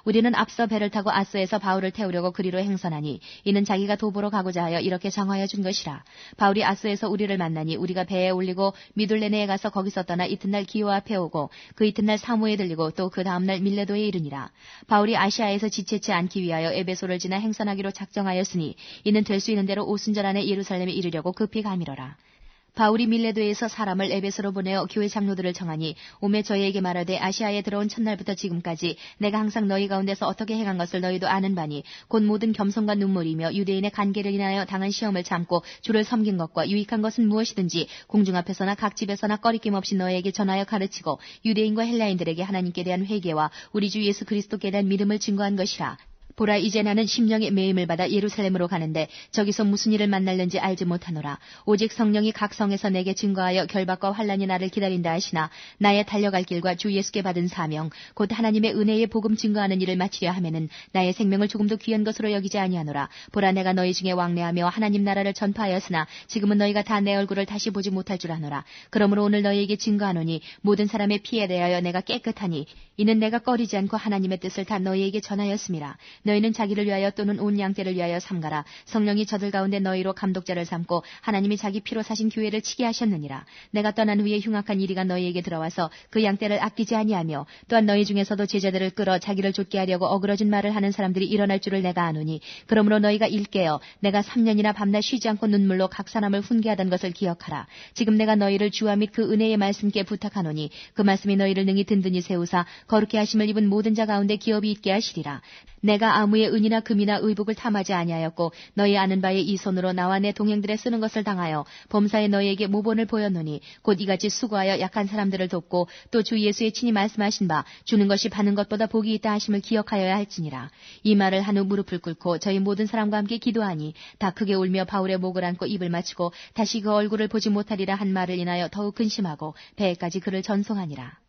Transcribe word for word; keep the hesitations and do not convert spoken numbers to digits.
우리는 앞서 배를 타고 아스에서 바울을 태우려고 그리로 행선하니 이는 자기가 도보로 가고자 하여 이렇게 정하여 준 것이라. 바울이 아스에서 우리를 만나니 우리가 배에 올리고 미둘레네에 가서 거기서 떠나 이튿날 기호 앞에 오고 그 이튿날 사모에 들리고 또 그 다음날 밀레도에 이르니라. 바울이 아시아에서 지체치 않기 위하여 에베소를 지나 행선하기로 작정하였으니 이는 될 수 있는 대로 오순절 안에 예루살렘에 이르려고 급히 가미러라. 바울이 밀레도에서 사람을 에베소로 보내어 교회 장로들을 청하니 오매 저희에게 말하되 아시아에 들어온 첫날부터 지금까지 내가 항상 너희 가운데서 어떻게 행한 것을 너희도 아는 바니 곧 모든 겸손과 눈물이며 유대인의 관계를 인하여 당한 시험을 참고 주를 섬긴 것과 유익한 것은 무엇이든지 공중 앞에서나 각 집에서나 꺼리낌 없이 너희에게 전하여 가르치고 유대인과 헬라인들에게 하나님께 대한 회개와 우리 주 예수 그리스도께 대한 믿음을 증거한 것이라. 보라, 이제 나는 심령의 매임을 받아 예루살렘으로 가는데 저기서 무슨 일을 만날는지 알지 못하노라. 오직 성령이 각 성에서 내게 증거하여 결박과 환난이 나를 기다린다 하시나 나의 달려갈 길과 주 예수께 받은 사명 곧 하나님의 은혜의 복음 증거하는 일을 마치려 하면은 나의 생명을 조금도 귀한 것으로 여기지 아니하노라. 보라, 내가 너희 중에 왕래하며 하나님 나라를 전파하였으나 지금은 너희가 다 내 얼굴을 다시 보지 못할 줄 아노라. 그러므로 오늘 너희에게 증거하노니 모든 사람의 피에 대하여 내가 깨끗하니 이는 내가 꺼리지 않고 하나님의 뜻을 다 너희에게 전하였음이라. 너희는 자기를 위하여 또는 온 양떼를 위하여 삼가라. 성령이 저들 가운데 너희로 감독자를 삼고 하나님이 자기 피로 사신 교회를 치게 하셨느니라. 내가 떠난 후에 흉악한 이리가 너희에게 들어와서 그 양떼를 아끼지 아니하며 또한 너희 중에서도 제자들을 끌어 자기를 좇게 하려고 어그러진 말을 하는 사람들이 일어날 줄을 내가 아노니 그러므로 너희가 일깨어 내가 삼 년이나 밤낮 쉬지 않고 눈물로 각 사람을 훈계하던 것을 기억하라. 지금 내가 너희를 주와 및 그 은혜의 말씀께 부탁하노니 그 말씀이 너희를 능히 든든히 세우사 거룩히 하심을 입은 모든 자 가운데 기업이 있게 하시리라. 내가 아무의 은이나 금이나 의복을 탐하지 아니하였고 너희 아는 바에 이 손으로 나와 내 동행들의 쓰는 것을 당하여 범사에 너희에게 모본을 보였노니 곧 이같이 수고하여 약한 사람들을 돕고 또 주 예수의 친히 말씀하신 바 주는 것이 받는 것보다 복이 있다 하심을 기억하여야 할지니라. 이 말을 한 후 무릎을 꿇고 저희 모든 사람과 함께 기도하니 다 크게 울며 바울의 목을 안고 입을 맞추고 다시 그 얼굴을 보지 못하리라 한 말을 인하여 더욱 근심하고 배에까지 그를 전송하니라.